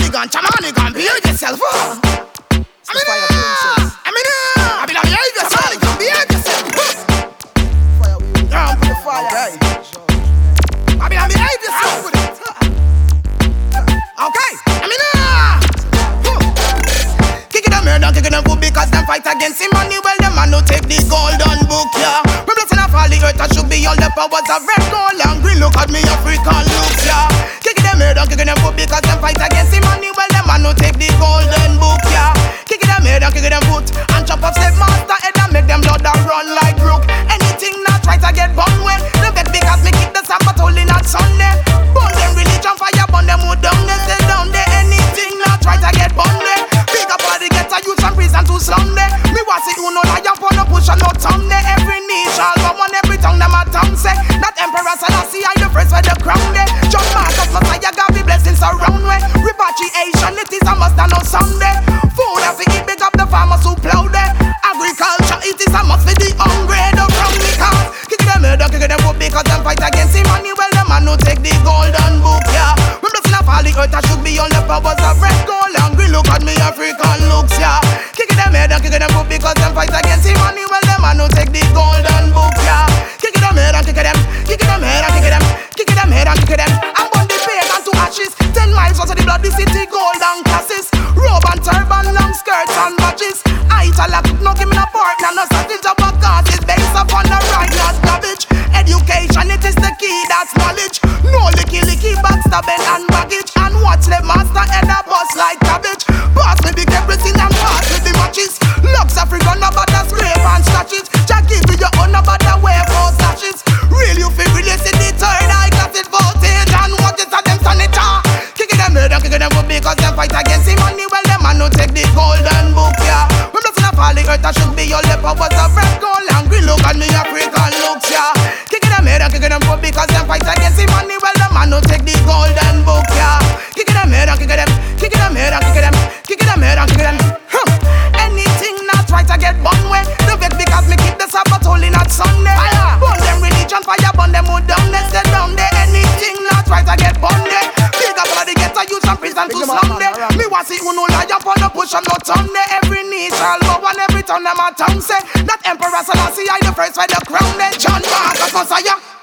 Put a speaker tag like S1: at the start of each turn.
S1: Chamanigan, Chamanigan, behave yourself. I'm in behave yourself. Behave yourself. Down for the fire. Behave yourself with it. Okay, kick it a murder, kick it a good because them fight against Emmanuel. The man who take the golden book, yeah. We blessing a fall the earth, that should be all the powers of red, gold and green. Look at me African looks, yeah. Kick it a murder, kick it a good because them fight against Emmanuel. The man who take the golden book, yeah. Kick it a murder, kick it a foot and chop up step master head and make them blood that run like brook. Anything not try to get bun when they bet because me keep the Sabbath holy not Sunday. Burn them religion fire, burn them wood down, they stay down there. Anything not try to get bun there. Big up all the get a youth from prison to Sunday. Me want see who no lie up on no push and no tongue there. Every knee shall bow on every tongue them a tongue say. That Emperor Selassie I the first for the crown there. John Marcus Messiah God be blessings around way. Repatriation it is a must and no Sunday. Food have to eat, big up the farmers who plow there. Agriculture it is a must for the hungry. The from the cars. Kick them murder, kick them wood because them fight against Emmanuel. The man who take the golden book, yeah. We blessing up all the earth, that should be all the powers of red, gold and green. Look at me African looks, yeah. Kick them murder, kick them wood because them fight against Emmanuel. The man who take the golden book, yeah. Kick them murder, kick them murder, kick them murder, kick them. And burn the pagan to ashes. 10 miles out of the blood, the city gold and classes. Robe and turban, long skirts and badges. I tell a cook, no give me no pork, no sausage up a cause. It's based upon the right, not garbage. Education, it is the key, that's knowledge. No licky, backstabbing and baggage. And watch the master head a bust like cabbage. Pass me the everything and pass me the matches. Lux African about the scrape and scratches. Just give me your own about the way for sashes. Real you feel really see the third eye class it voltage. And watch it at them sanita. Kick it them murder, kick it them wood because them fight against Emmanuel. The man who take the golden book, yeah. We blessing up all the earth, that should be all the powers of red, gold and green. Look at me African looks, yeah. Kick it them murder, kick it them wood because them fight against Emmanuel. The man who take the golden book, yeah. Kick it them murder, kick it them murder, kick it them murder, kick it them. Anything not right to get bun way. The vet because me keep the Sabbath holy not Sunday. Burn them religion fire, burn them wood down, they stay down there. Anything not right to get bun there. Big up all the get a youth from prison to Sunday. Me want see who no lie up on the push and no tongue there. Every knee shall bow and every tongue them a tongue say. That Emperor Selassie I the first for the crown there. John Marcus Messiah.